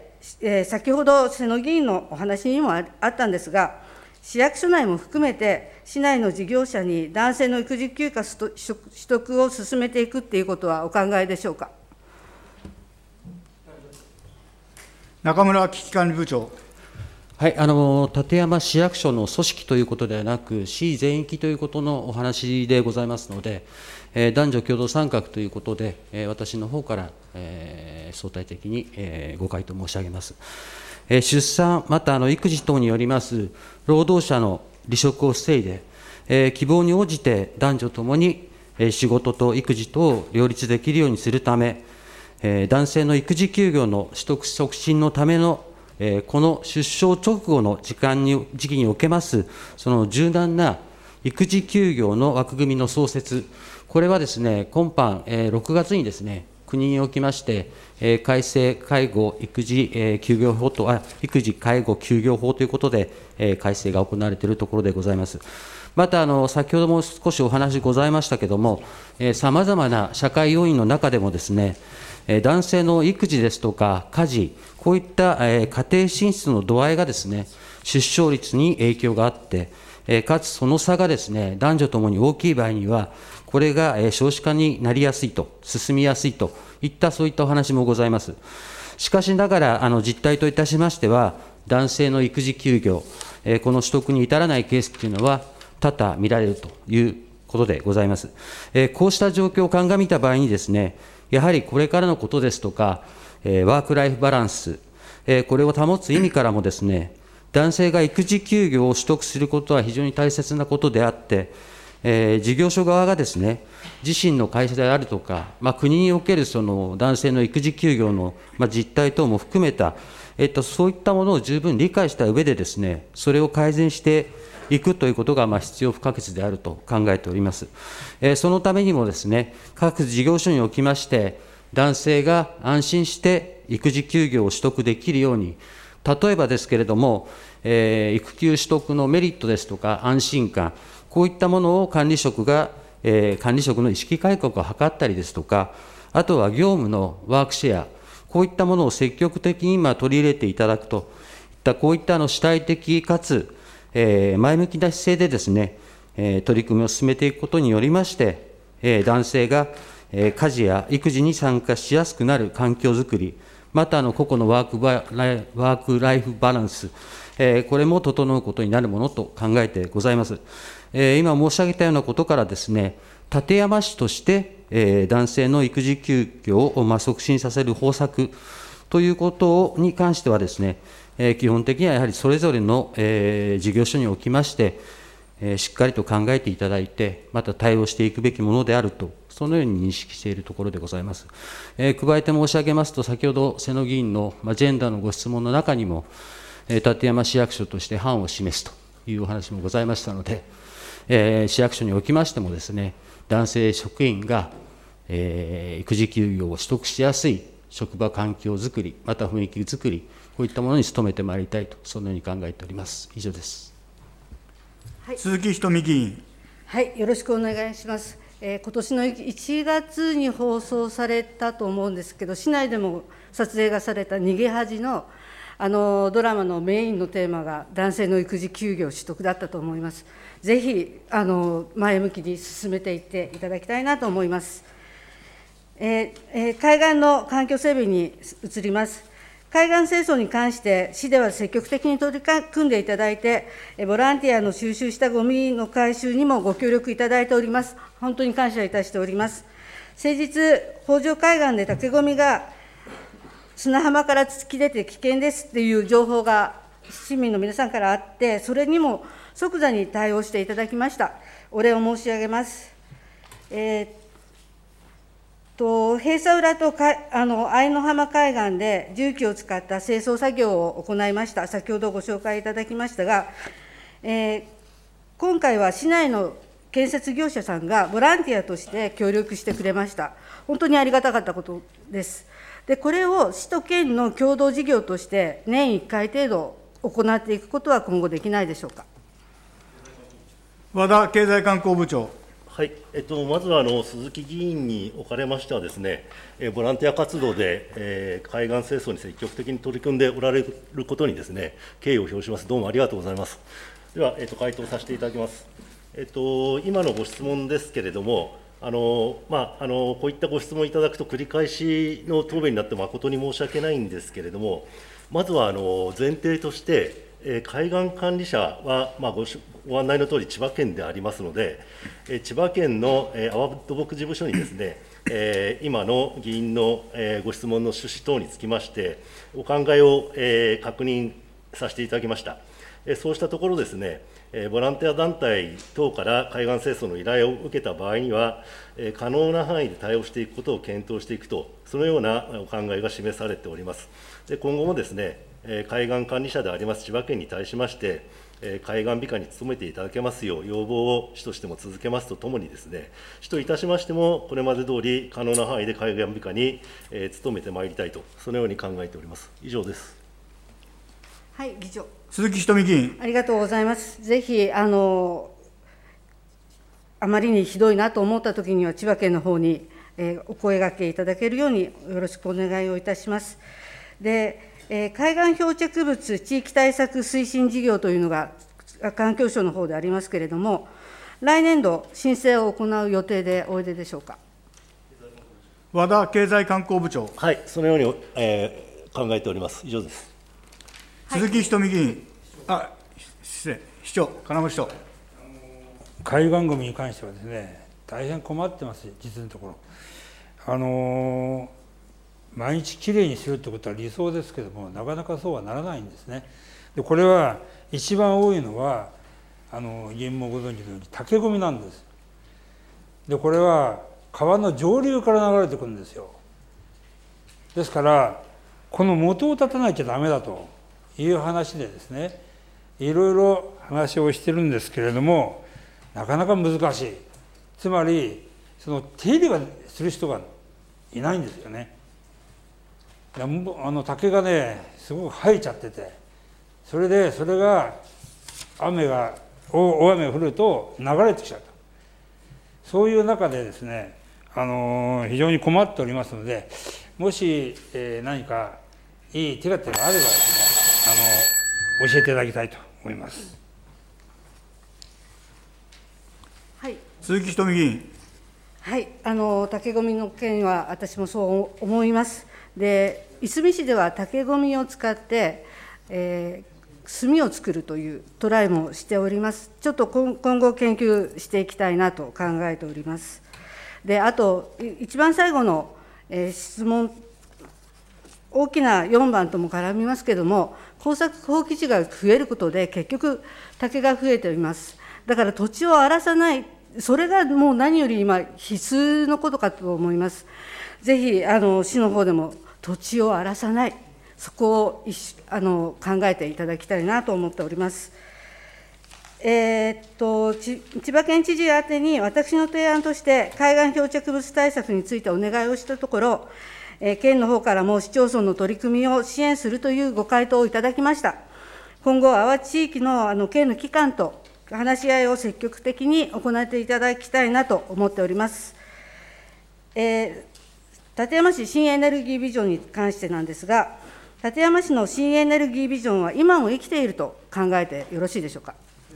えー、先ほど瀬野議員のお話にもあったんですが、市役所内も含めて、市内の事業者に男性の育児休暇取得を進めていくっていうことはお考えでしょうか。 中村危機管理部長。 はい、あの館山市役所の組織ということではなく、市全域ということのお話でございますので、えー、男女共同参画ということで、えー、私の方から、えー、相対的に、えー、ご回答申し上げます。えー、出産、またあの育児等によります労働者の離職を防いで、えー、希望に応じて男女ともに、えー、仕事と育児とを両立できるようにするため、えー、男性の育児休業の取得促進のための、えー、この出生直後の時間に時期におけますその柔軟な育児休業の枠組みの創設、これはですね、今般、えー、ろくがつにですね、国におきまして、えー、改正介護育児、えー、休業法とあ育児介護休業法ということで、えー、改正が行われているところでございます。またあの先ほども少しお話ございましたけれども、さまざまな社会要因の中でもですね、えー、男性の育児ですとか家事、こういった、えー、家庭進出の度合いがですね、出生率に影響があって、えー、かつその差がですね、男女ともに大きい場合には、これが、えー、少子化になりやすいと、進みやすいといった、そういったお話もございます。しかしながら、あの実態といたしましては、男性の育児休業、えー、この取得に至らないケースというのは、 多々見られるということでございます。えー、こうした状況を鑑みた場合にですね、やはりこれからのことですとか、えー、ワークライフバランス、えー、これを保つ意味からもですね、男性が育児休業を取得することは非常に大切なことであって、えー、事業所側がですね、自身の会社であるとか、まあ、国におけるその男性の育児休業の、まあ、実態等も含めた、えっと、そういったものを十分理解した上でですね、それを改善していくということがまあ必要不可欠であると考えております。えー、そのためにもですね、各事業所におきまして、男性が安心して育児休業を取得できるように、例えばですけれども、えー、育休取得のメリットですとか安心感、こういったものを管理職が、えー、管理職の意識改革を図ったりですとか、あとは業務のワークシェア、こういったものを積極的に今取り入れていただくといった、こういったあの主体的かつ、えー、前向きな姿勢でですね、えー、取り組みを進めていくことによりまして、えー、男性が、えー、家事や育児に参加しやすくなる環境づくり、またあの個々のワークバライワークライフバランス、えー、これも整うことになるものと考えてございます。えー、今申し上げたようなことからですね、館山市として、えー、男性の育児休業を、まあ、促進させる方策ということに関してはですね、えー、基本的にはやはりそれぞれの、えー、事業所におきまして、えー、しっかりと考えていただいて、また対応していくべきものであると、そのように認識しているところでございます。えー、加えて申し上げますと、先ほど瀬野議員の、まあ、ジェンダーのご質問の中にも、えー、館山市役所として範を示すというお話もございましたので、えー、市役所におきましてもですね、男性職員が、えー、育児休業を取得しやすい職場環境づくり、また雰囲気づくり、こういったものに努めてまいりたいと、そのように考えております。以上です。 はい、鈴木仁美議員。 はい、よろしくお願いします。えー、今年のいちがつに放送されたと思うんですけど、市内でも撮影がされた逃げ恥のあのドラマのメインのテーマが男性の育児休業取得だったと思います。ぜひあの前向きに進めていっていただきたいなと思います。えーえー、海岸の環境整備に移ります。海岸清掃に関して、市では積極的に取り組んでいただいて、ボランティアの収集したゴミの回収にもご協力いただいております。本当に感謝いたしております。先日、北条海岸で竹ゴミが砂浜から突き出て危険ですっていう情報が市民の皆さんからあって、それにも即座に対応していただきました。お礼を申し上げます。えーと閉鎖浦とかあの愛の浜海岸で重機を使った清掃作業を行いました。先ほどご紹介いただきましたが、えー、今回は市内の建設業者さんがボランティアとして協力してくれました。本当にありがたかったことです。で、これを市と県の共同事業として年いっかい程度行っていくことは今後できないでしょうか。 和田経済観光部長。 はい、えっと、まずはあの鈴木議員におかれましてはですね、えボランティア活動で、えー、海岸清掃に積極的に取り組んでおられることにですね、敬意を表します。どうもありがとうございます。では、えっと、回答させていただきます。えっと、今のご質問ですけれども、あのまあ、あのこういったご質問いただくと、繰り返しの答弁になって誠に申し訳ないんですけれども、まずはあの前提として、えー、海岸管理者は、まあ、ごご案内のとおり千葉県でありますので、えー、千葉県の、えー、阿波土木事務所にですね、えー、今の議員の、えー、ご質問の趣旨等につきまして、お考えを、えー、確認させていただきました。えー、そうしたところですね、えー、ボランティア団体等から海岸清掃の依頼を受けた場合には、えー、可能な範囲で対応していくことを検討していくと、そのようなお考えが示されております。で、今後もですね、海岸管理者であります千葉県に対しまして、海岸美化に努めていただけますよう、要望を市としても続けますとともにですね、市といたしましても、これまで通り可能な範囲で海岸美化に努めてまいりたいと、そのように考えております。以上です。 はい、議長。 鈴木仁美議員。 ありがとうございます。ぜひ、あの、あまりにひどいなと思ったときには、千葉県の方に、えー、お声掛けいただけるように、よろしくお願いをいたします。でえー、海岸漂着物地域対策推進事業というのが環境省の方でありますけれども、来年度、申請を行う予定でおいででしょうか。 和田経済観光部長。 はい、そのように、えー、考えております。以上です。 鈴木仁美議員。あ、失礼、市長、金本市長。 海岸ごみに関してはですね、大変困ってます、実のところ。あのー、毎日きれいにするってことは理想ですけども、なかなかそうはならないんですね。でこれは一番多いのは、あの議員もご存知のように竹ごみなんです。でこれは川の上流から流れてくるんですよ。ですからこの元を立たなきゃダメだという話でですね、いろいろ話をしてるんですけれども、なかなか難しい。つまりその手入れがする人がいないんですよね。あの竹がねすごく生えちゃってて、それでそれが雨が大雨が降ると流れてきちゃうと、そういう中でですね、あの非常に困っておりますので、もし、えー、何かいい手立てがあればですね、あの教えていただきたいと思います。 はい、 鈴木仁美議員。 はい、あの竹ごみの件は私もそう思います。で、いすみ市では竹ごみを使って、えー、炭を作るというトライもしております。ちょっと今後研究していきたいなと考えております。で、あと一番最後の、えー、質問、大きなよんばんとも絡みますけれども、耕作放棄地が増えることで結局竹が増えております。だから土地を荒らさない、それがもう何より今必須のことかと思います。ぜひあの市の方でも土地を荒らさない、そこをあの考えていただきたいなと思っております。えー、っと千葉県知事宛てに私の提案として海岸漂着物対策についてお願いをしたところ、えー、県の方からも市町村の取り組みを支援するというご回答をいただきました。今後、阿波地域のあの県の機関と話し合いを積極的に行っていただきたいなと思っております。えー、館山市新エネルギービジョンに関してなんですが、館山市の新エネルギービジョンは今も生きていると考えてよろしいでしょうか。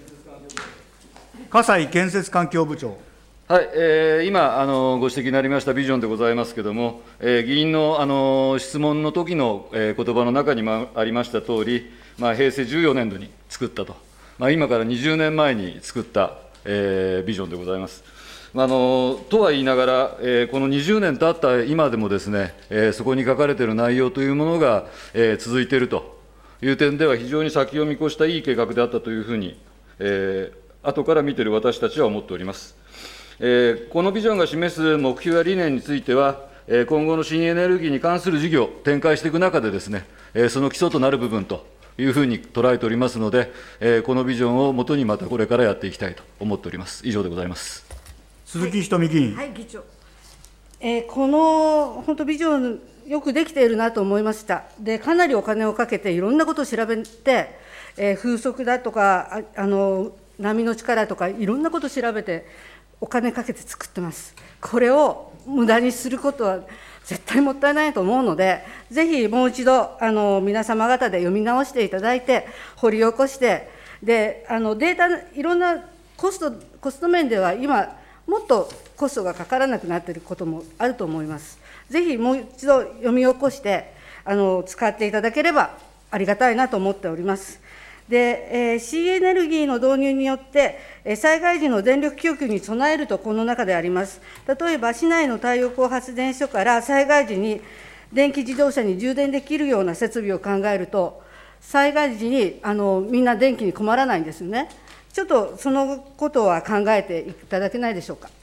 葛西建設環境部長。 はい、えー、今あの、ご指摘になりましたビジョンでございますけれども、えー、議員の、あの質問の時の、えー、言葉の中にもありましたとおり、まあ、平成じゅうよねんどに作ったと、まあ、今からにじゅうねんまえに作った、えー、ビジョンでございます。あのとは言いながら、えー、このにじゅうねん経った今でもですね、えー、そこに書かれている内容というものが、えー、続いているという点では、非常に先を見越したいい計画であったというふうに、えー、後から見ている私たちは思っております。えー、このビジョンが示す目標や理念については、えー、今後の新エネルギーに関する事業、展開していく中でですね、えー、その基礎となる部分というふうに捉えておりますので、えー、このビジョンをもとにまたこれからやっていきたいと思っております。以上でございます。 鈴木仁美議員。 はい、はい、議長。えー、この本当ビジョンよくできているなと思いました。で、かなりお金をかけていろんなことを調べて、えー、風速だとかああの波の力とかいろんなことを調べてお金かけて作ってます。これを無駄にすることは絶対もったいないと思うので、ぜひもう一度あの皆様方で読み直していただいて、掘り起こして、であのデータ、いろんなコスト、コスト面では今、もっとコストがかからなくなっていることもあると思います。ぜひもう一度読み起こしてあの使っていただければありがたいなと思っております。で、えー、新エネルギーの導入によって、えー、災害時の電力供給に備えるとこの中であります。例えば、市内の太陽光発電所から災害時に電気自動車に充電できるような設備を考えると、災害時にあのみんな電気に困らないんですよね。ちょっとそのことは考えていただけないでしょうか。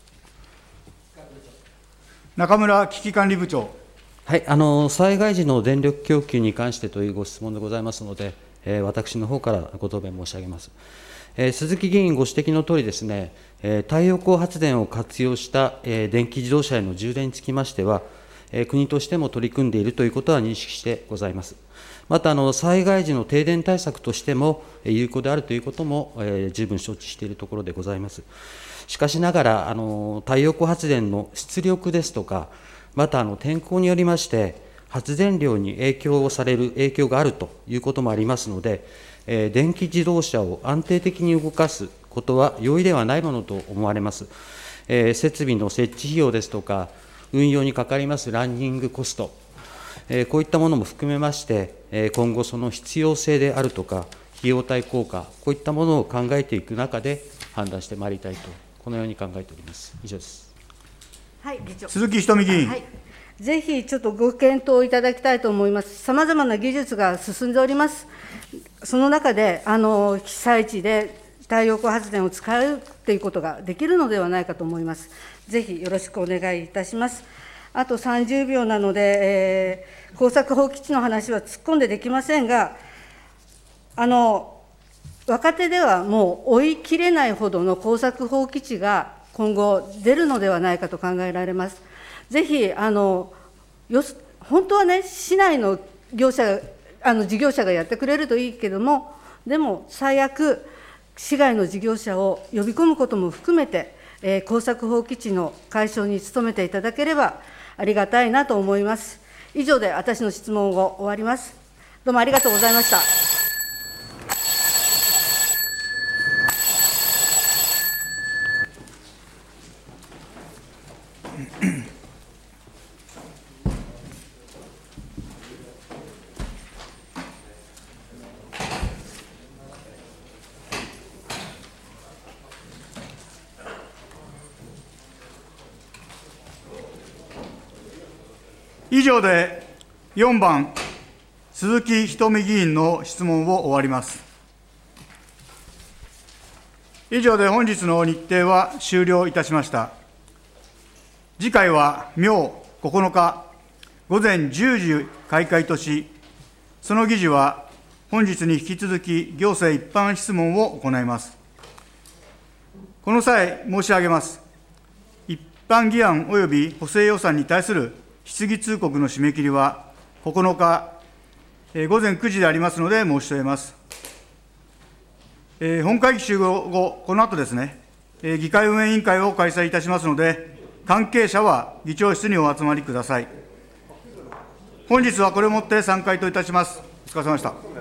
中村危機管理部長。 はい、あの災害時の電力供給に関してというご質問でございますので、えー、私の方からご答弁申し上げます。えー、鈴木議員ご指摘のとおりですね、えー、太陽光発電を活用した、えー、電気自動車への充電につきましては、えー、国としても取り組んでいるということは認識してございます。またあの災害時の停電対策としても有効であるということも、えー、十分承知しているところでございます。しかしながらあの太陽光発電の出力ですとか、またあの天候によりまして発電量に影響をされる影響があるということもありますので、えー、電気自動車を安定的に動かすことは容易ではないものと思われます。えー、設備の設置費用ですとか、運用にかかりますランニングコスト、えー、こういったものも含めまして、えー、今後その必要性であるとか、費用対効果、こういったものを考えていく中で、 判断してまいりたいと、このように考えております。以上です。 はい、議長。 鈴木仁美議員。 はい、ぜひちょっとご検討いただきたいと思います。さまざまな技術が進んでおります。その中で、あの被災地で太陽光発電を使うということができるのではないかと思います。ぜひよろしくお願いいたします。あとさんじゅうびょうなので、えー、耕作放棄地の話は突っ込んでできませんが、あの若手ではもう追いきれないほどの耕作放棄地が今後出るのではないかと考えられます。ぜひあのよ本当はね、市内の業者あの事業者がやってくれるといいけども、でも最悪、市外の事業者を呼び込むことも含めて、えー、耕作放棄地の解消に努めていただければありがたいなと思います。以上で私の質問を終わります。どうもありがとうございました。 以上でよんばん、鈴木仁美議員の質問を終わります。以上で本日の日程は終了いたしました。次回は明ここのか午前じゅうじ開会とし、その議事は本日に引き続き行政一般質問を行います。この際申し上げます。一般議案及び補正予算に対する質疑通告の締め切りはここのか午前くじでありますので申し添えます。本会議終了後、この後ですね、議会運営委員会を開催いたしますので、関係者は議長室にお集まりください。本日はこれをもって散会といたします。お疲れ様でした。